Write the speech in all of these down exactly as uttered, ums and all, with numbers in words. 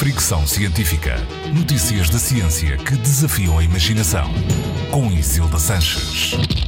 Fricção Científica. Notícias da ciência que desafiam a imaginação. Com Isilda Sanches.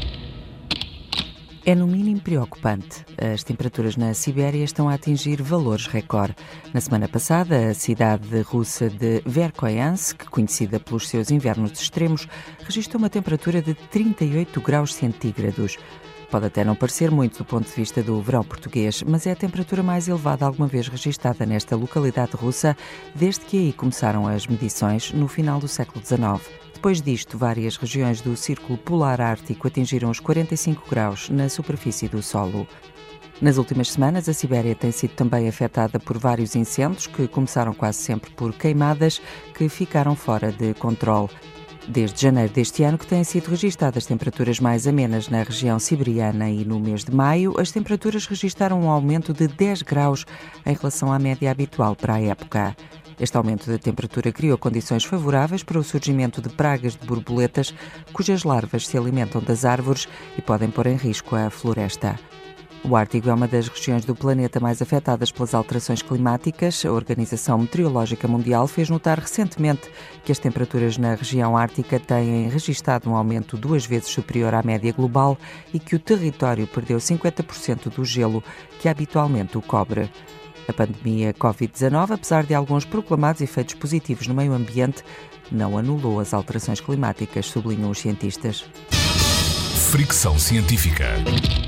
É no mínimo preocupante. As temperaturas na Sibéria estão a atingir valores recorde. Na semana passada, a cidade russa de Verkhoyansk, conhecida pelos seus invernos extremos, registrou uma temperatura de trinta e oito graus centígrados. Pode até não parecer muito do ponto de vista do verão português, mas é a temperatura mais elevada alguma vez registada nesta localidade russa desde que aí começaram as medições no final do século dezenove. Depois disto, várias regiões do Círculo Polar Ártico atingiram os quarenta e cinco graus na superfície do solo. Nas últimas semanas, a Sibéria tem sido também afetada por vários incêndios que começaram quase sempre por queimadas que ficaram fora de controle. Desde janeiro deste ano que têm sido registadas temperaturas mais amenas na região siberiana e no mês de maio as temperaturas registaram um aumento de dez graus em relação à média habitual para a época. Este aumento da temperatura criou condições favoráveis para o surgimento de pragas de borboletas, cujas larvas se alimentam das árvores e podem pôr em risco a floresta. O Ártico é uma das regiões do planeta mais afetadas pelas alterações climáticas. A Organização Meteorológica Mundial fez notar recentemente que as temperaturas na região ártica têm registrado um aumento duas vezes superior à média global e que o território perdeu cinquenta por cento do gelo que habitualmente o cobre. A pandemia covid dezenove, apesar de alguns proclamados efeitos positivos no meio ambiente, não anulou as alterações climáticas, sublinham os cientistas. Fricção Científica.